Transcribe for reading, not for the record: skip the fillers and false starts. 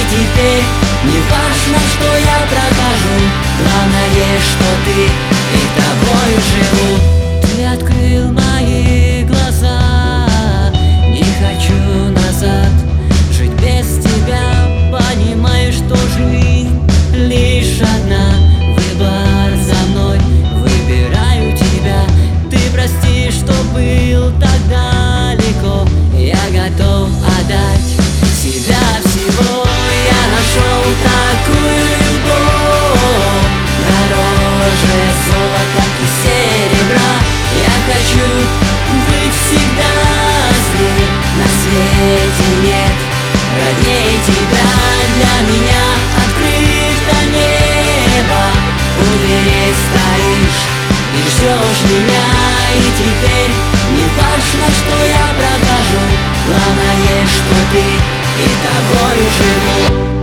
теперь не важно, что я прохожу, главное, что ты и тобою живу. Ты открыл мои глаза, не хочу назад жить без тебя. Понимаю, что жизнь лишь одна, выбор за мной, выбираю тебя. Ты прости, что был так далеко, я готов отдать себя всего. Я нашел такую любовь, дороже золота и серебра. Я хочу быть всегда с ней, на свете нет родней тебя. Для меня открыто небо, у дверей стоишь и ждешь меня. И теперь не важно, что я прохожу, главное, что ты и тобою живу.